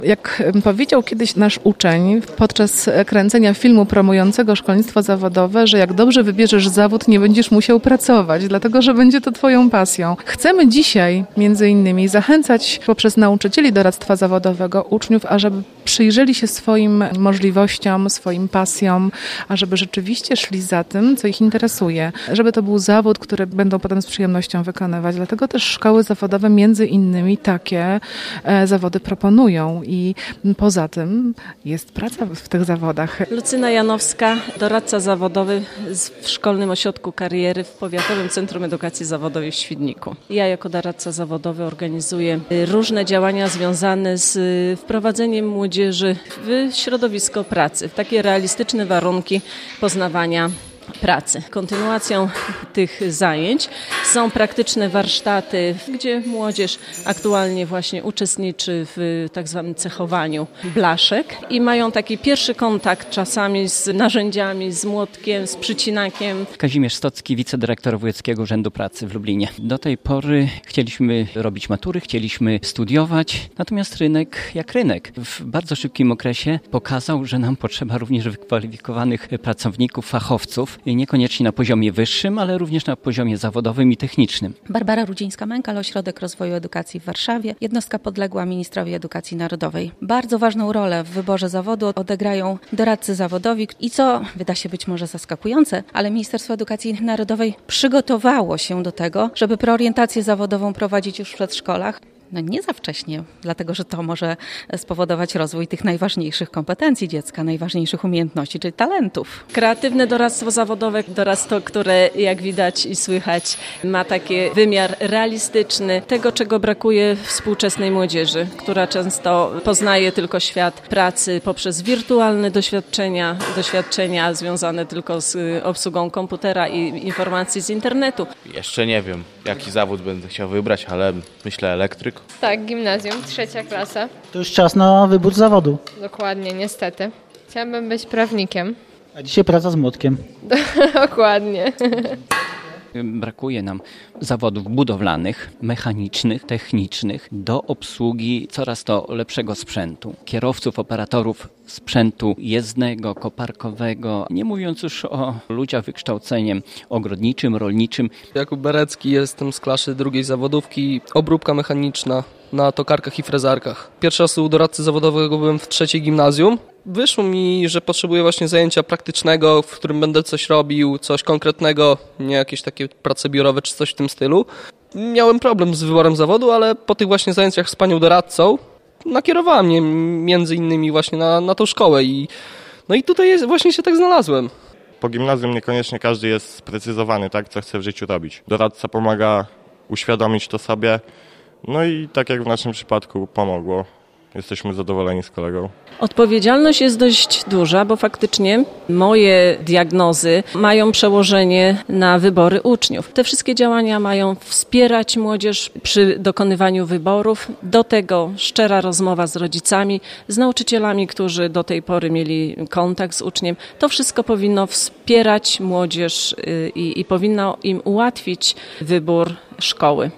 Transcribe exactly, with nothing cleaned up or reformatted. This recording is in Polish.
Jak powiedział kiedyś nasz uczeń podczas kręcenia filmu promującego szkolnictwo zawodowe, że jak dobrze wybierzesz zawód, nie będziesz musiał pracować, dlatego że będzie to twoją pasją. Chcemy dzisiaj między innymi zachęcać poprzez nauczycieli doradztwa zawodowego uczniów, ażeby przyjrzeli się swoim możliwościom, swoim pasjom, ażeby rzeczywiście szli za tym, co ich interesuje, żeby to był zawód, który będą potem z przyjemnością wykonywać. Dlatego też szkoły zawodowe między innymi takie e, zawody proponują i poza tym jest praca w tych zawodach. Lucyna Janowska, doradca zawodowy w Szkolnym Ośrodku Kariery w Powiatowym Centrum Edukacji Zawodowej w Świdniku. Ja jako doradca zawodowy organizuję różne działania związane z wprowadzeniem młodzieży w środowisko pracy, w takie realistyczne warunki poznawania pracy. Kontynuacją tych zajęć są praktyczne warsztaty, gdzie młodzież aktualnie właśnie uczestniczy w tak zwanym cechowaniu blaszek i mają taki pierwszy kontakt czasami z narzędziami, z młotkiem, z przycinakiem. Kazimierz Stocki, wicedyrektor Wojewódzkiego Urzędu Pracy w Lublinie. Do tej pory chcieliśmy robić matury, chcieliśmy studiować, natomiast rynek jak rynek w bardzo szybkim okresie pokazał, że nam potrzeba również wykwalifikowanych pracowników, fachowców, niekoniecznie na poziomie wyższym, ale również na poziomie zawodowym i technicznym. Barbara Rudzińska-Mękal, Ośrodek Rozwoju Edukacji w Warszawie, jednostka podległa ministrowi edukacji narodowej. Bardzo ważną rolę w wyborze zawodu odegrają doradcy zawodowi i co wyda się być może zaskakujące, ale Ministerstwo Edukacji Narodowej przygotowało się do tego, żeby preorientację zawodową prowadzić już w przedszkolach. No nie za wcześnie, dlatego że to może spowodować rozwój tych najważniejszych kompetencji dziecka, najważniejszych umiejętności, czyli talentów. Kreatywne doradztwo zawodowe, doradztwo, które jak widać i słychać ma taki wymiar realistyczny, tego czego brakuje współczesnej młodzieży, która często poznaje tylko świat pracy poprzez wirtualne doświadczenia, doświadczenia związane tylko z obsługą komputera i informacji z internetu. Jeszcze nie wiem, jaki zawód będę chciał wybrać, ale myślę elektryk. Tak, gimnazjum, trzecia klasa. To już czas na wybór zawodu. Dokładnie, niestety. Chciałabym być prawnikiem. A dzisiaj praca z młotkiem. Dokładnie. Brakuje nam zawodów budowlanych, mechanicznych, technicznych do obsługi coraz to lepszego sprzętu. Kierowców, operatorów sprzętu jezdnego, koparkowego, nie mówiąc już o ludziach wykształceniem ogrodniczym, rolniczym. Jakub Berecki, jestem z klasy drugiej zawodówki, obróbka mechaniczna na tokarkach i frezarkach. Pierwszy raz u doradcy zawodowego byłem w trzeciej gimnazjum. Wyszło mi, że potrzebuję właśnie zajęcia praktycznego, w którym będę coś robił, coś konkretnego, nie jakieś takie prace biurowe czy coś w tym stylu. Miałem problem z wyborem zawodu, ale po tych właśnie zajęciach z panią doradcą nakierowała mnie między innymi właśnie na, na tą szkołę i no i tutaj jest, właśnie się tak znalazłem. Po gimnazjum niekoniecznie każdy jest sprecyzowany, tak, co chce w życiu robić. Doradca pomaga uświadomić to sobie, no i tak jak w naszym przypadku pomogło. Jesteśmy zadowoleni z kolegą. Odpowiedzialność jest dość duża, bo faktycznie moje diagnozy mają przełożenie na wybory uczniów. Te wszystkie działania mają wspierać młodzież przy dokonywaniu wyborów. Do tego szczera rozmowa z rodzicami, z nauczycielami, którzy do tej pory mieli kontakt z uczniem. To wszystko powinno wspierać młodzież i, i powinno im ułatwić wybór szkoły.